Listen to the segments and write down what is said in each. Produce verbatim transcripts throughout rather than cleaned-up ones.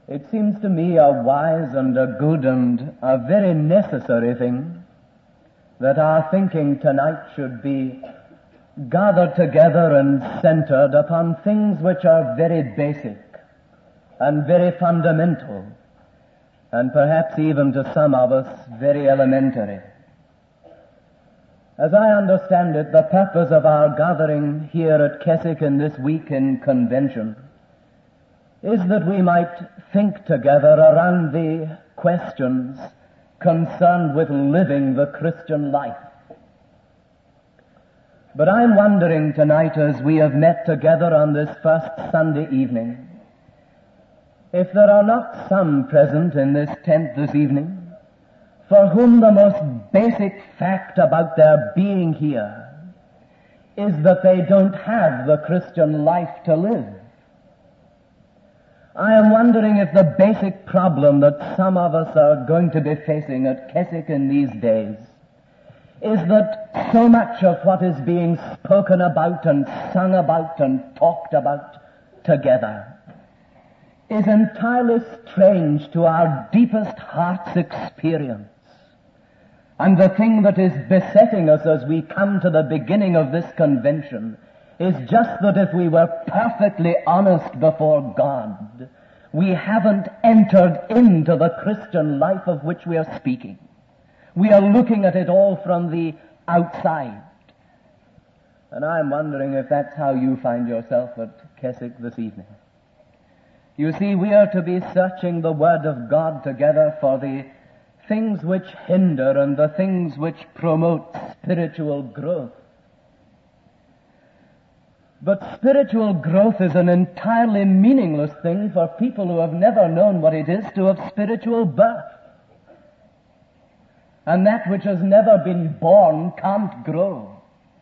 It seems to me a wise and a good and a very necessary thing that our thinking tonight should be gathered together and centered upon things which are very basic and very fundamental, and perhaps even to some of us very elementary. As I understand it, the purpose of our gathering here at Keswick in this week in convention is that we might think together around the questions concerned with living the Christian life. But I'm wondering tonight, as we have met together on this first Sunday evening, if there are not some present in this tent this evening for whom the most basic fact about their being here is that they don't have the Christian life to live. I am wondering if the basic problem that some of us are going to be facing at Keswick in these days is that so much of what is being spoken about and sung about and talked about together is entirely strange to our deepest heart's experience. And the thing that is besetting us as we come to the beginning of this convention is just that if we were perfectly honest before God, we haven't entered into the Christian life of which we are speaking. We are looking at it all from the outside. And I'm wondering if that's how you find yourself at Keswick this evening. You see, we are to be searching the Word of God together for the things which hinder and the things which promote spiritual growth. But spiritual growth is an entirely meaningless thing for people who have never known what it is to have spiritual birth. And that which has never been born can't grow.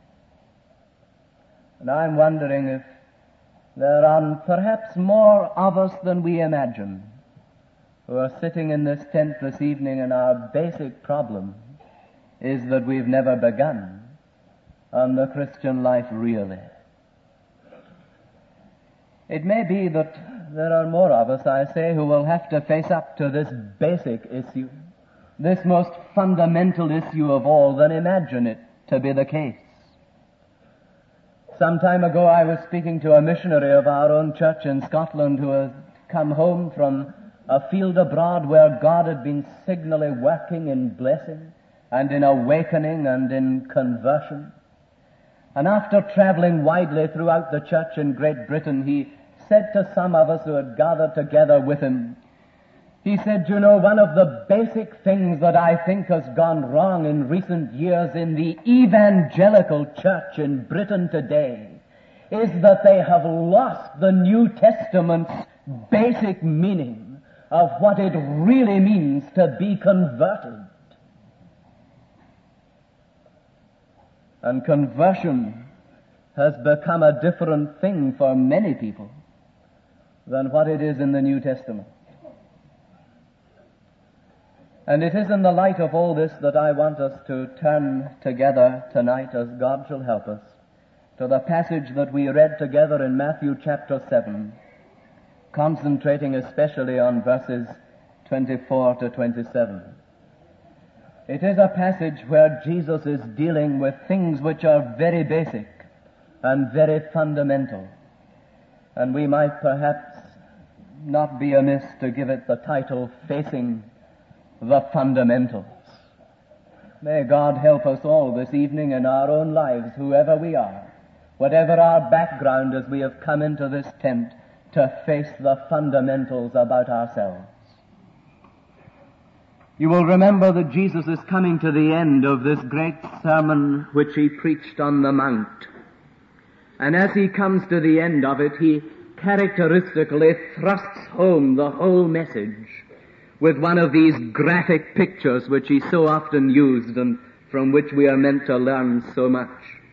And I'm wondering if there are perhaps more of us than we imagine who are sitting in this tent this evening, and our basic problem is that we've never begun on the Christian life really. It may be that there are more of us, I say, who will have to face up to this basic issue, this most fundamental issue of all, than imagine it to be the case. Some time ago I was speaking to a missionary of our own church in Scotland who had come home from a field abroad where God had been signally working in blessing and in awakening and in conversion. And after traveling widely throughout the church in Great Britain, he said to some of us who had gathered together with him, he said, you know, one of the basic things that I think has gone wrong in recent years in the evangelical church in Britain today is that they have lost the New Testament's basic meaning of what it really means to be converted. And conversion has become a different thing for many people than what it is in the New Testament. And it is in the light of all this that I want us to turn together tonight, as God shall help us, to the passage that we read together in Matthew chapter seven, concentrating especially on verses twenty-four to twenty-seven. It is a passage where Jesus is dealing with things which are very basic and very fundamental. And we might perhaps not be amiss to give it the title, Facing the Fundamentals. May God help us all this evening in our own lives, whoever we are, whatever our background as we have come into this tent, to face the fundamentals about ourselves. You will remember that Jesus is coming to the end of this great sermon which he preached on the Mount. And as he comes to the end of it, he characteristically thrusts home the whole message with one of these graphic pictures which he so often used and from which we are meant to learn so much.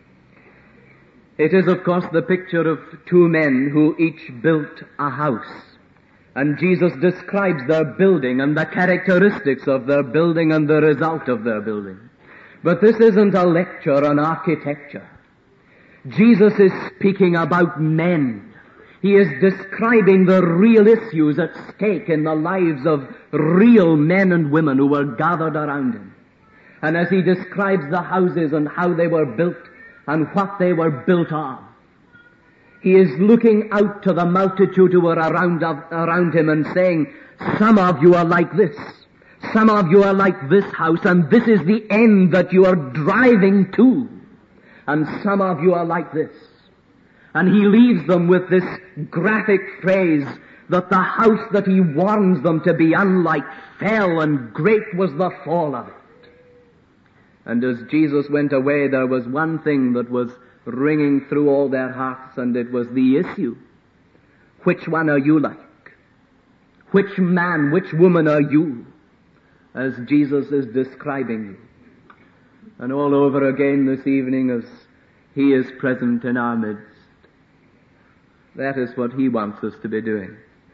It is, of course, the picture of two men who each built a house. And Jesus describes their building and the characteristics of their building and the result of their building. But this isn't a lecture on architecture. Jesus is speaking about men. He is describing the real issues at stake in the lives of real men and women who were gathered around him. And as he describes the houses and how they were built and what they were built of, he is looking out to the multitude who were around, around him and saying, some of you are like this. Some of you are like this house, and this is the end that you are driving to. And some of you are like this. And he leaves them with this graphic phrase that the house that he warns them to be unlike fell, and great was the fall of it. And as Jesus went away, there was one thing that was ringing through all their hearts, and it was the issue. Which one are you like? Which man, which woman are you? As Jesus is describing you. And all over again this evening as he is present in our midst. That is what he wants us to be doing.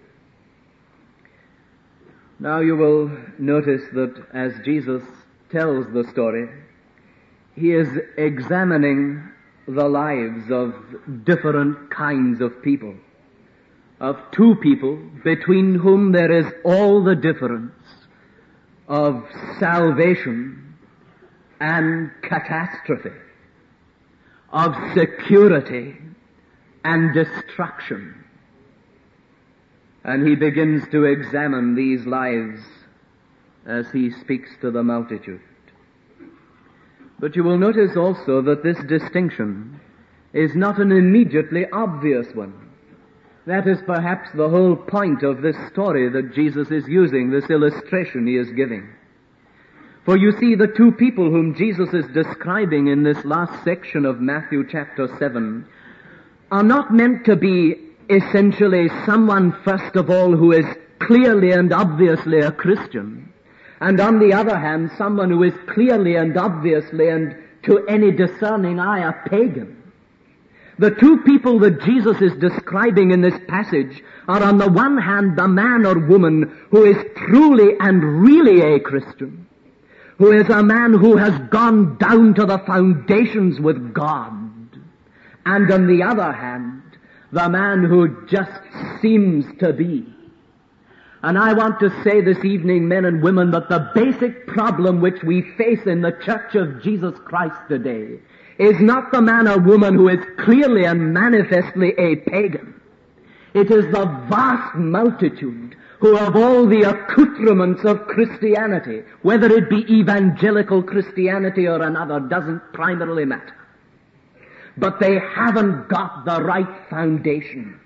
Now you will notice that as Jesus tells the story, he is examining the lives of different kinds of people. Of two people between whom there is all the difference of salvation and catastrophe, of security and destruction. And he begins to examine these lives as he speaks to the multitude. But you will notice also that this distinction is not an immediately obvious one. That is perhaps the whole point of this story that Jesus is using, this illustration he is giving. For you see, the two people whom Jesus is describing in this last section of Matthew chapter seven are not meant to be essentially someone, first of all, who is clearly and obviously a Christian, and on the other hand, someone who is clearly and obviously and to any discerning eye a pagan. The two people that Jesus is describing in this passage are on the one hand the man or woman who is truly and really a Christian, who is a man who has gone down to the foundations with God, and on the other hand, the man who just seems to be. And I want to say this evening, men and women, that the basic problem which we face in the Church of Jesus Christ today is not the man or woman who is clearly and manifestly a pagan. It is the vast multitude who have all the accoutrements of Christianity, whether it be evangelical Christianity or another, doesn't primarily matter. But they haven't got the right foundation.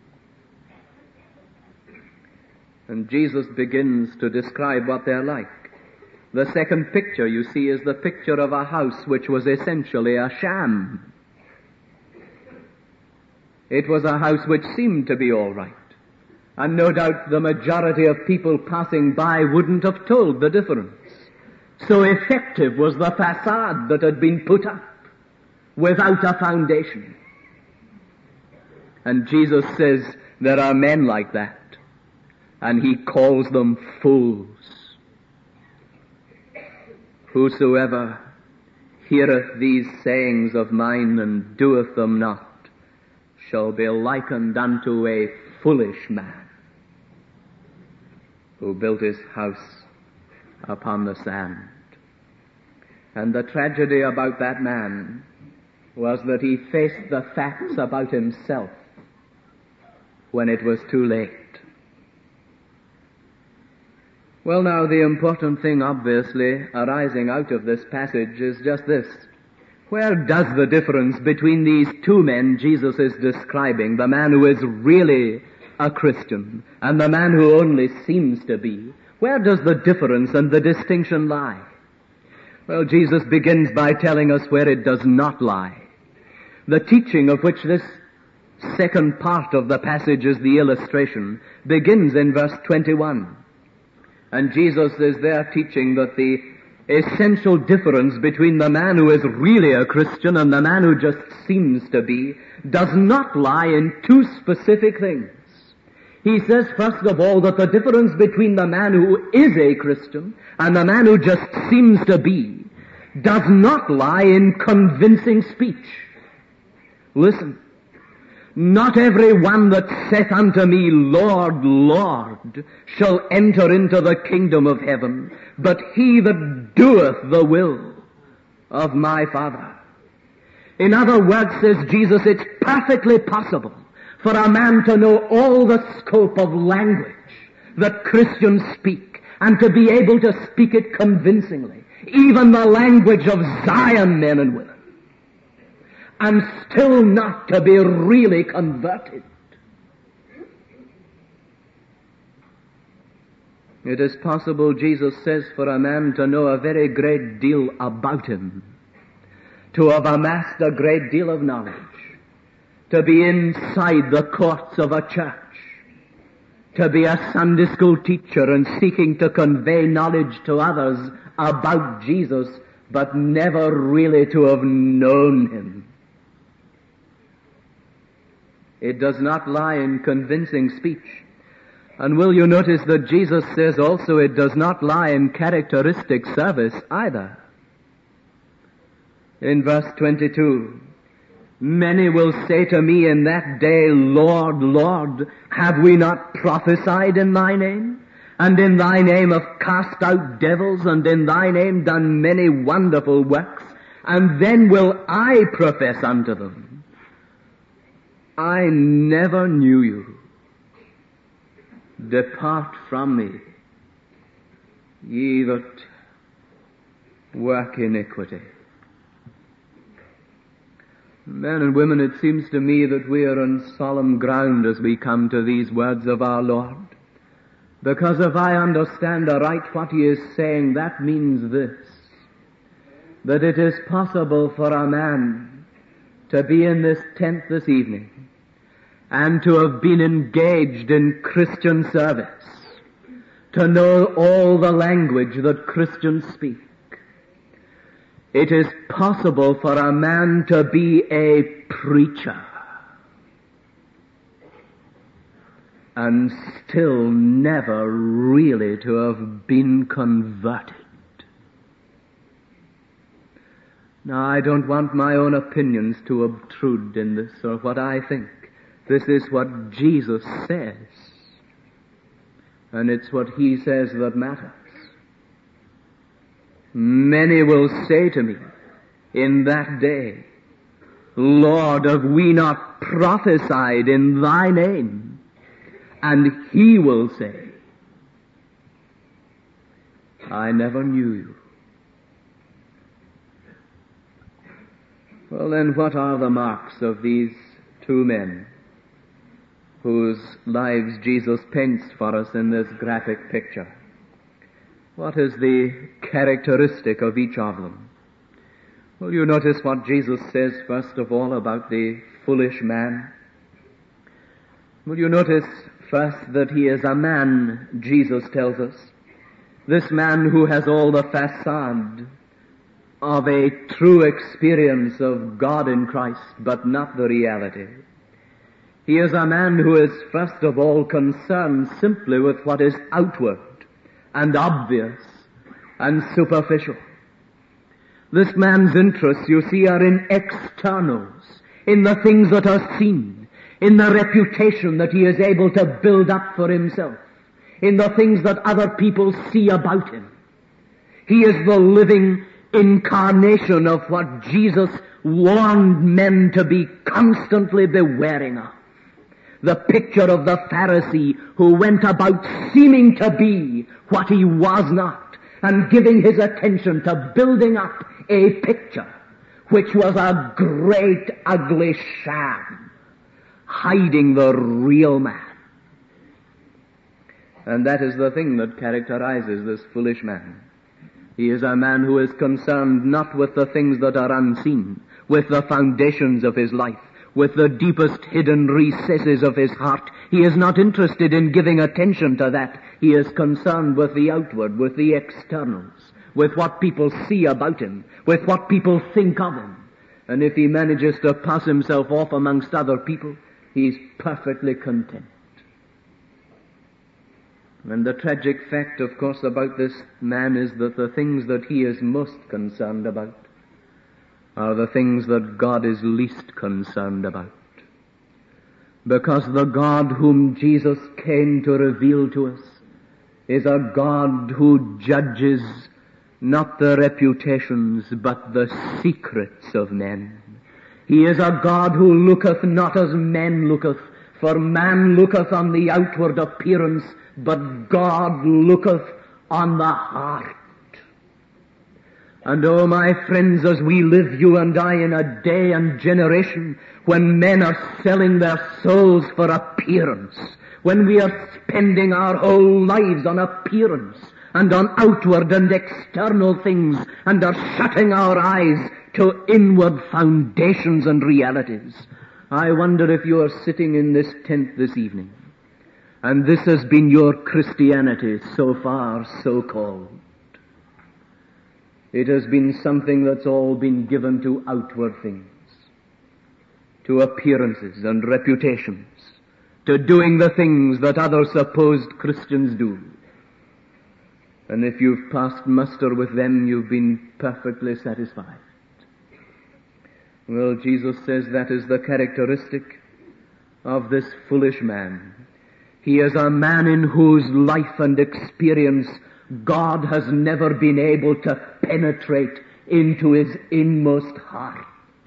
And Jesus begins to describe what they're like. The second picture, you see, is the picture of a house which was essentially a sham. It was a house which seemed to be all right. And no doubt the majority of people passing by wouldn't have told the difference. So effective was the facade that had been put up without a foundation. And Jesus says there are men like that. And he calls them fools. Whosoever heareth these sayings of mine and doeth them not shall be likened unto a foolish man who built his house upon the sand. And the tragedy about that man was that he faced the facts about himself when it was too late. Well, now, the important thing, obviously, arising out of this passage is just this. Where does the difference between these two men Jesus is describing, the man who is really a Christian and the man who only seems to be, where does the difference and the distinction lie? Well, Jesus begins by telling us where it does not lie. The teaching of which this second part of the passage is the illustration begins in verse twenty-one. And Jesus is there teaching that the essential difference between the man who is really a Christian and the man who just seems to be does not lie in two specific things. He says, first of all, that the difference between the man who is a Christian and the man who just seems to be does not lie in convincing speech. Listen. Not every one that saith unto me, Lord, Lord, shall enter into the kingdom of heaven, but he that doeth the will of my Father. In other words, says Jesus, it's perfectly possible for a man to know all the scope of language that Christians speak and to be able to speak it convincingly, even the language of Zion men and women, and still not to be really converted. It is possible, Jesus says, for a man to know a very great deal about him, to have amassed a great deal of knowledge, to be inside the courts of a church, to be a Sunday school teacher and seeking to convey knowledge to others about Jesus, but never really to have known him. It does not lie in convincing speech. And will you notice that Jesus says also it does not lie in characteristic service either. In verse twenty-two, many will say to me in that day, Lord, Lord, have we not prophesied in thy name? And in thy name have cast out devils, and in thy name done many wonderful works? And then will I profess unto them, I never knew you. Depart from me, ye that work iniquity. Men and women, it seems to me that we are on solemn ground as we come to these words of our Lord. Because if I understand aright what he is saying, that means this, that it is possible for a man to be in this tent this evening and to have been engaged in Christian service, to know all the language that Christians speak. It is possible for a man to be a preacher and still never really to have been converted. Now, I don't want my own opinions to obtrude in this or what I think. This is what Jesus says, and it's what he says that matters. Many will say to me in that day, Lord, have we not prophesied in thy name? And he will say, I never knew you. Well then, what are the marks of these two men whose lives Jesus paints for us in this graphic picture? What is the characteristic of each of them? Will you notice what Jesus says first of all about the foolish man? Will you notice first that he is a man, Jesus tells us. This man who has all the facade of a true experience of God in Christ, but not the reality. He is a man who is first of all concerned simply with what is outward and obvious and superficial. This man's interests, you see, are in externals, in the things that are seen, in the reputation that he is able to build up for himself, in the things that other people see about him. He is the living incarnation of what Jesus warned men to be constantly bewaring of. The picture of the Pharisee who went about seeming to be what he was not, and giving his attention to building up a picture which was a great ugly sham, hiding the real man. And that is the thing that characterizes this foolish man. He is a man who is concerned not with the things that are unseen, with the foundations of his life, with the deepest hidden recesses of his heart. He is not interested in giving attention to that. He is concerned with the outward, with the externals, with what people see about him, with what people think of him. And if he manages to pass himself off amongst other people, he's perfectly content. And the tragic fact, of course, about this man is that the things that he is most concerned about are the things that God is least concerned about. because the God whom Jesus came to reveal to us is a God who judges not the reputations but the secrets of men. He is a God who looketh not as men looketh, for man looketh on the outward appearance, but God looketh on the heart. And oh, my friends, as we live, you and I, in a day and generation when men are selling their souls for appearance, when we are spending our whole lives on appearance and on outward and external things, and are shutting our eyes to inward foundations and realities. I wonder if you are sitting in this tent this evening, and this has been your Christianity so far, so-called. It has been something that's all been given to outward things, to appearances and reputations, to doing the things that other supposed Christians do. And if you've passed muster with them, you've been perfectly satisfied. Well, Jesus says that is the characteristic of this foolish man. He is a man in whose life and experience God has never been able to penetrate into his inmost heart.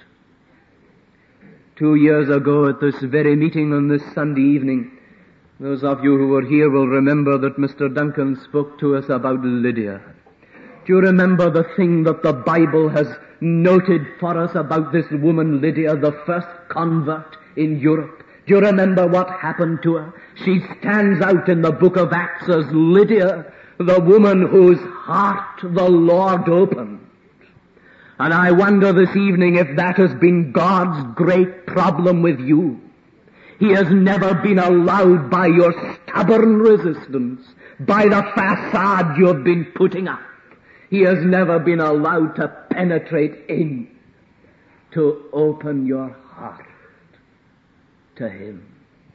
Two years ago at this very meeting on this Sunday evening, those of you who were here will remember that Mister Duncan spoke to us about Lydia. Do you remember the thing that the Bible has noted for us about this woman Lydia, the first convert in Europe? Do you remember what happened to her? She stands out in the book of Acts as Lydia, the woman whose heart the Lord opened. And I wonder this evening if that has been God's great problem with you. He has never been allowed by your stubborn resistance, by the facade you have been putting up. He has never been allowed to penetrate in, to open your heart to Him.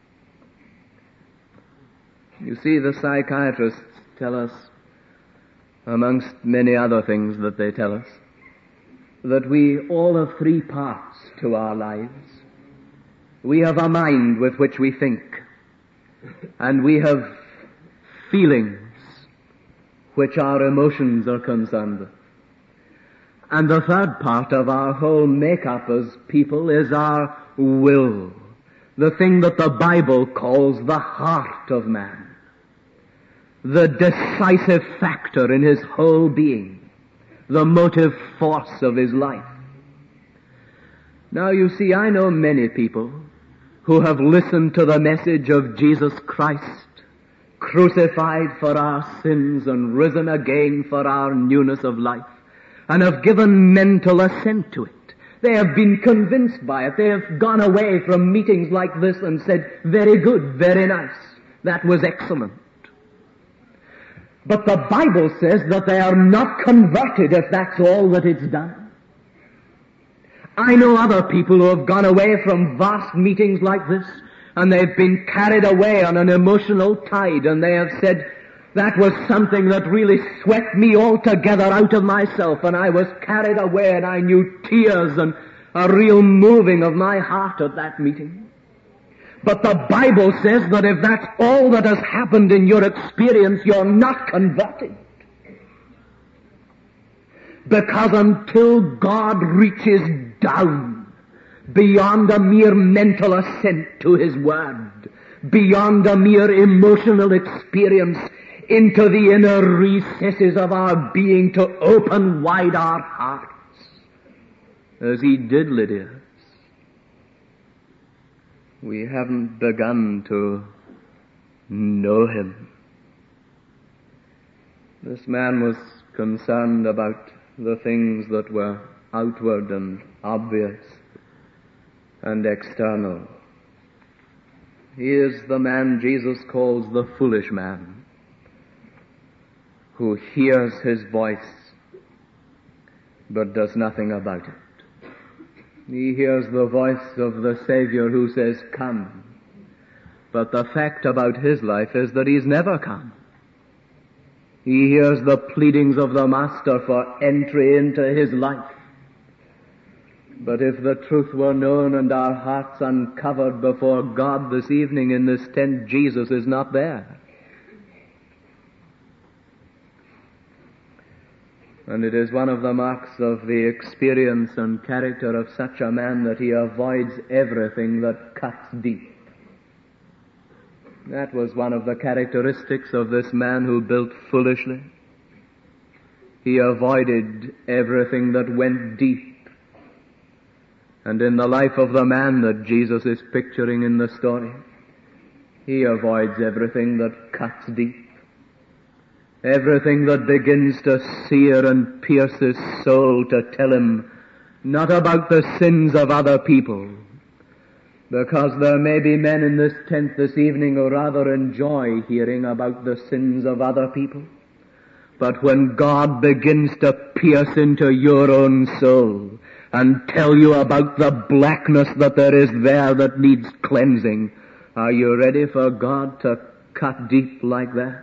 You see, the psychiatrists tell us, amongst many other things that they tell us, that we all have three parts to our lives. We have a mind with which we think, and we have feelings which our emotions are concerned with. And the third part of our whole make-up as people is our will, the thing that the Bible calls the heart of man, the decisive factor in his whole being, the motive force of his life. Now you see, I know many people who have listened to the message of Jesus Christ, crucified for our sins and risen again for our newness of life, and have given mental assent to it. They have been convinced by it. They have gone away from meetings like this and said, very good, very nice, that was excellent. But the Bible says that they are not converted if that's all that it's done. I know other people who have gone away from vast meetings like this, and they've been carried away on an emotional tide, and they have said, that was something that really swept me altogether out of myself, and I was carried away, and I knew tears and a real moving of my heart at that meeting. But the Bible says that if that's all that has happened in your experience, you're not converted. Because until God reaches down beyond a mere mental assent to His Word, beyond a mere emotional experience, into the inner recesses of our being to open wide our hearts, as He did Lydia's, we haven't begun to know Him. This man was concerned about the things that were outward and obvious and external. He is the man Jesus calls the foolish man, who hears His voice but does nothing about it. He hears the voice of the Savior who says, come. But the fact about his life is that he's never come. He hears the pleadings of the Master for entry into his life, But if the truth were known and our hearts uncovered before God this evening in this tent, Jesus is not there. And it is one of the marks of the experience and character of such a man that he avoids everything that cuts deep. That was one of the characteristics of this man who built foolishly. He avoided everything that went deep. And in the life of the man that Jesus is picturing in the story, he avoids everything that cuts deep. Everything that begins to sear and pierce his soul to tell him not about the sins of other people, because there may be men in this tent this evening who rather enjoy hearing about the sins of other people. But when God begins to pierce into your own soul and tell you about the blackness that there is there that needs cleansing, are you ready for God to cut deep like that?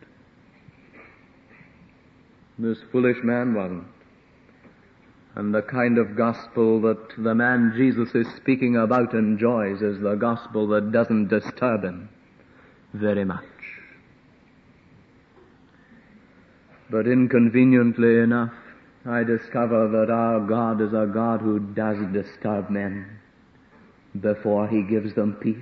This foolish man wasn't. And the kind of gospel that the man Jesus is speaking about enjoys is the gospel that doesn't disturb him very much. But inconveniently enough, I discover that our God is a God who does disturb men before he gives them peace.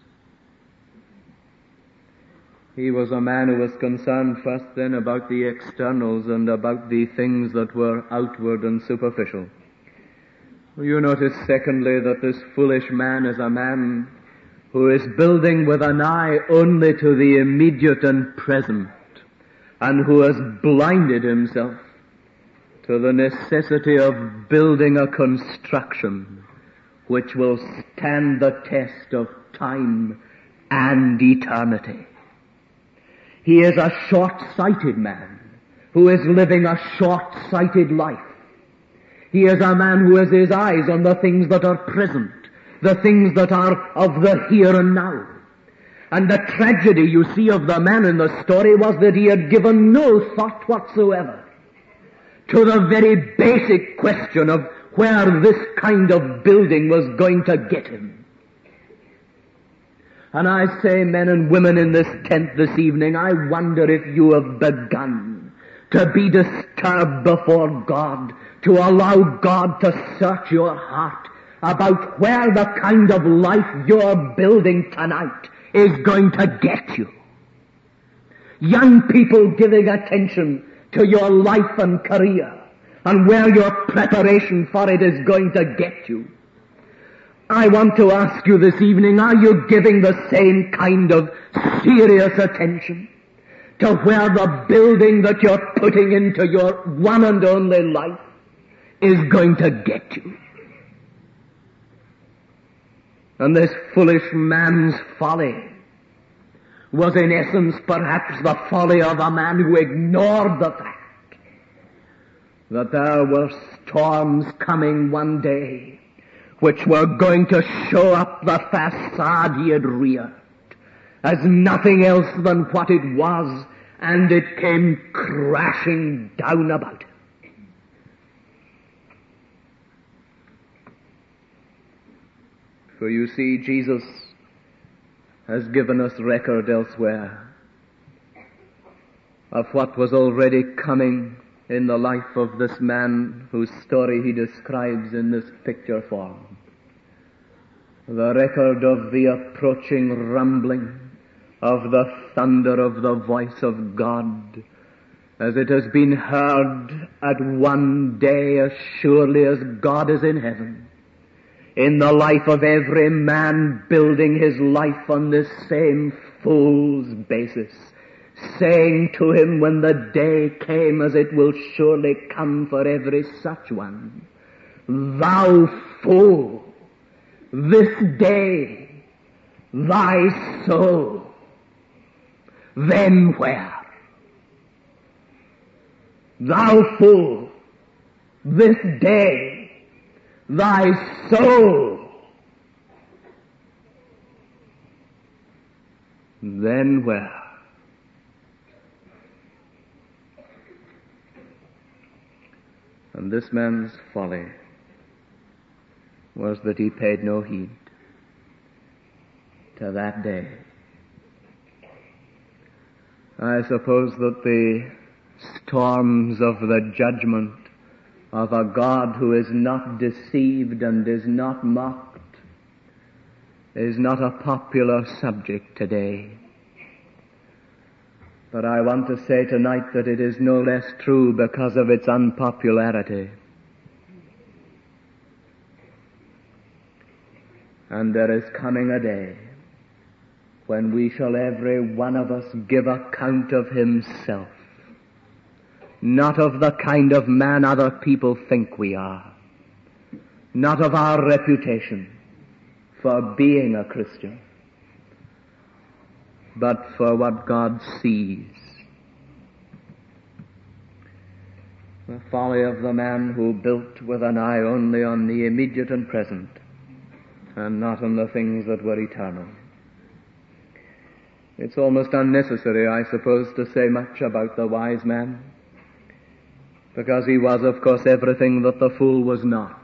He was a man who was concerned first then about the externals and about the things that were outward and superficial. You notice secondly that this foolish man is a man who is building with an eye only to the immediate and present, and who has blinded himself to the necessity of building a construction which will stand the test of time and eternity. He is a short-sighted man who is living a short-sighted life. He is a man who has his eyes on the things that are present, the things that are of the here and now. And the tragedy, you see, of the man in the story was that he had given no thought whatsoever to the very basic question of where this kind of building was going to get him. And I say, men and women in this tent this evening, I wonder if you have begun to be disturbed before God, to allow God to search your heart about where the kind of life you're building tonight is going to get you. Young people giving attention to your life and career and where your preparation for it is going to get you. I want to ask you this evening, are you giving the same kind of serious attention to where the building that you're putting into your one and only life is going to get you? And this foolish man's folly was in essence perhaps the folly of a man who ignored the fact that there were storms coming one day which were going to show up the facade he had reared as nothing else than what it was, and it came crashing down about him. For you see, Jesus has given us record elsewhere of what was already coming in the life of this man whose story he describes in this picture form. The record of the approaching rumbling of the thunder of the voice of God, as it has been heard at one day as surely as God is in heaven, in the life of every man building his life on this same fool's basis, saying to him when the day came, as it will surely come for every such one, "Thou fool, this day thy soul." Then where? "Thou fool, this day thy soul." Then where? And this man's folly was that he paid no heed to that day. I suppose that the storms of the judgment of a God who is not deceived and is not mocked is not a popular subject today. But I want to say tonight that it is no less true because of its unpopularity. And there is coming a day when we shall every one of us give account of himself, not of the kind of man other people think we are, not of our reputation for being a Christian, but for what God sees. The folly of the man who built with an eye only on the immediate and present, and not on the things that were eternal. It's almost unnecessary, I suppose, to say much about the wise man, because he was, of course, everything that the fool was not.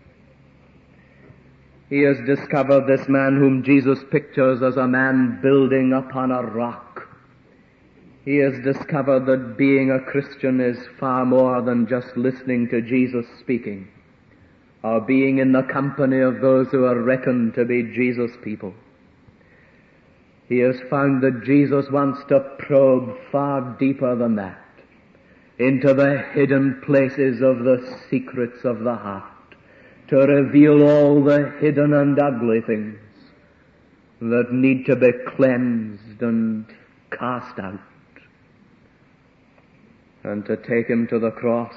He has discovered this man whom Jesus pictures as a man building upon a rock. He has discovered that being a Christian is far more than just listening to Jesus speaking, or being in the company of those who are reckoned to be Jesus' people. He has found that Jesus wants to probe far deeper than that, into the hidden places of the secrets of the heart, to reveal all the hidden and ugly things that need to be cleansed and cast out, and to take him to the cross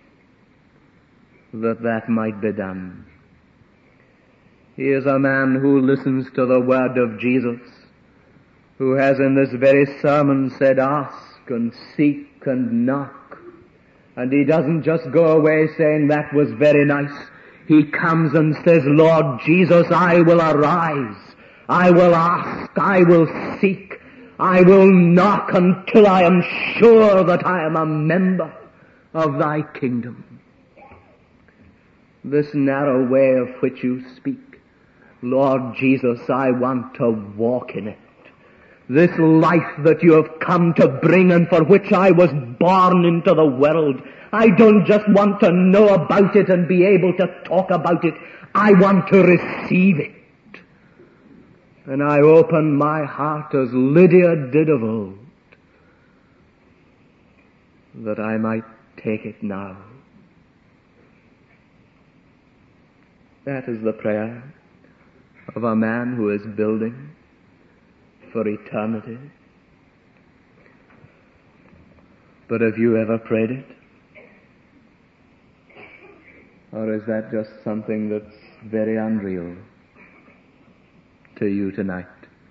that that might be done. He is a man who listens to the word of Jesus, who has in this very sermon said, ask and seek and knock. And he doesn't just go away saying that was very nice. He comes and says, Lord Jesus, I will arise. I will ask. I will seek. I will knock until I am sure that I am a member of thy kingdom. This narrow way of which you speak, Lord Jesus, I want to walk in it. This life that you have come to bring and for which I was born into the world, I don't just want to know about it and be able to talk about it. I want to receive it. And I open my heart as Lydia did of old, that I might take it now. That is the prayer of a man who is building for eternity. But have you ever prayed it? Or is that just something that's very unreal to you tonight?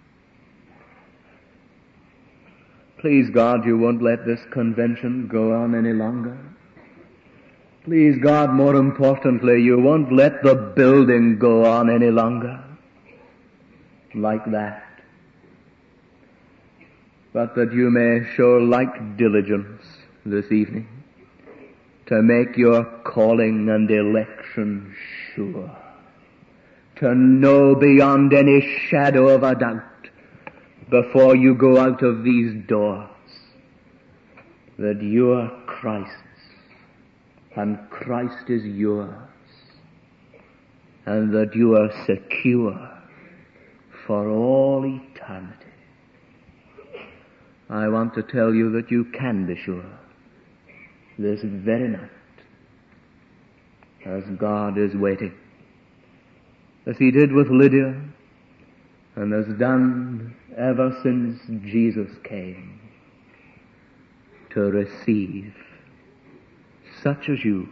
Please God, you won't let this convention go on any longer. Please God, more importantly, you won't let the building go on any longer like that. But that you may show like diligence this evening to make your calling and election sure, to know beyond any shadow of a doubt before you go out of these doors that you are Christ's and Christ is yours, and that you are secure for all eternity. I want to tell you that you can be sure this very night, as God is waiting, as he did with Lydia, and has done ever since Jesus came, to receive such as you.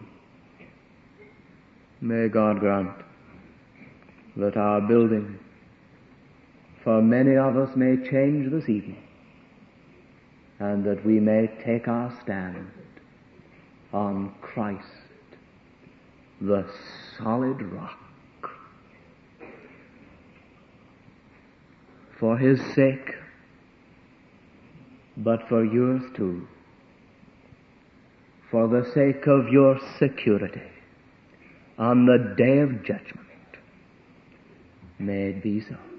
May God grant that our building for many of us may change this evening, and that we may take our stand on Christ, the solid rock. For his sake, but for yours too. For the sake of your security on the day of judgment. May it be so.